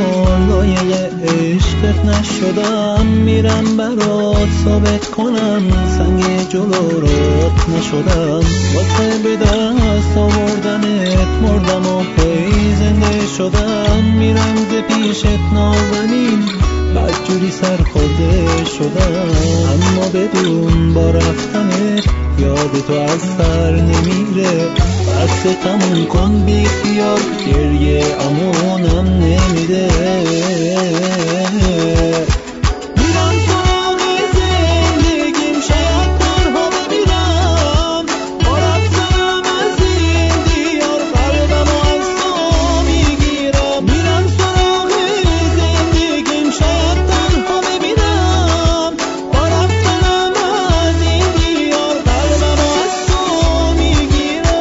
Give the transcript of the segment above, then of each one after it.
کنار لایه عشقت نشدم، میرم برات ثابت کنم سنگ جلورات نشدم. واسه به دست آوردنت مردم و پی زنده شدم، میرم ز پیشت نازنین بدجوری سرخورده شدم. اما بدون با رفتنت یاد تو از سر نمیره، بس تموم کن بی خیال گریه امونم نمیده. میرم سراغ زندگیم شاید تنها بمیرم، با رفتنم از این دیار قلبم و از تو میگیرم. میرم سراغ زندگیم شاید تنها بمیرم، با رفتنم از این دیار قلبم و از تو میگیرم.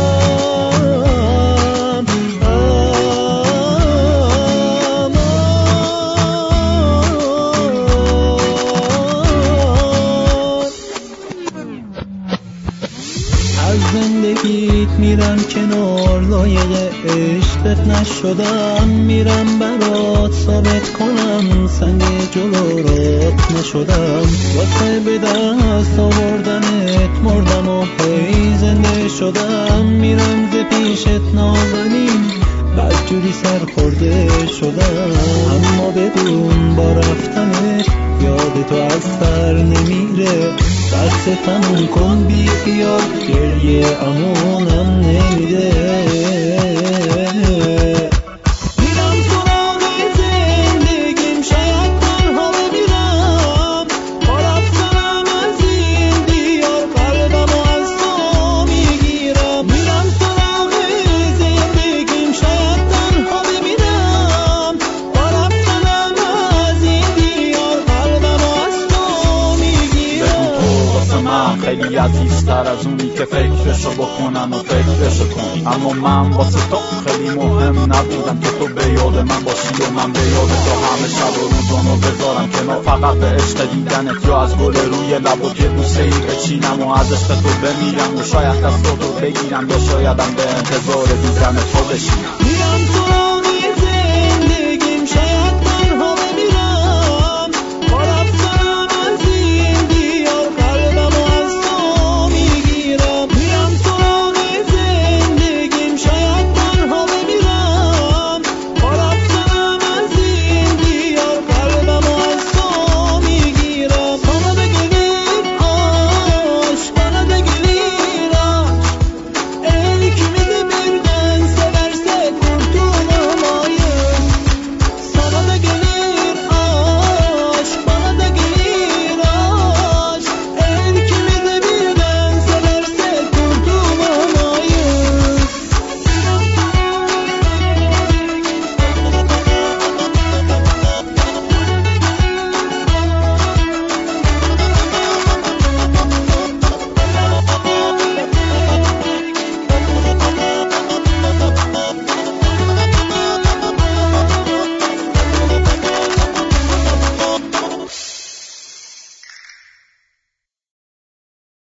از زندگیت میرم کنار لایه عشقت نشدم، میرم برات ثابت کنم سنگ جلورات نشدم. واسه به دست آوردنت مردم و هی زنده شدم، میرم ز پیشت نازنین بدجوری سرخورده شدم. اما بدون با رفتنت یاد تو از سر نمیره، بس تموم کن بی خیال گریه امونم نمیده. میرم سراغ زندگیم شاید تنها بمیرم، با رفتنم از این دیار قلبم و از تو میگیرم. میرم سراغ زندگیم شاید تنها بمیرم، با رفتنم از این دیار قلبم و از تو میگیرم. من خیلی عزیزتر از اونی که فکرشو بکنم و فکرشو کن، اما من واسه تو خیلی مهم نبودم که تو به یاد من باشی و من به یاد تو. همه شب و روزانو بذارم کنار فقط به عشق دیدنت، یا از گل روی لبات یه بوسه ای بچینم و از عشق تو بمیرم، و شاید دست تو بگیرم یا شایدم به انتظار دیدن تو بشینم.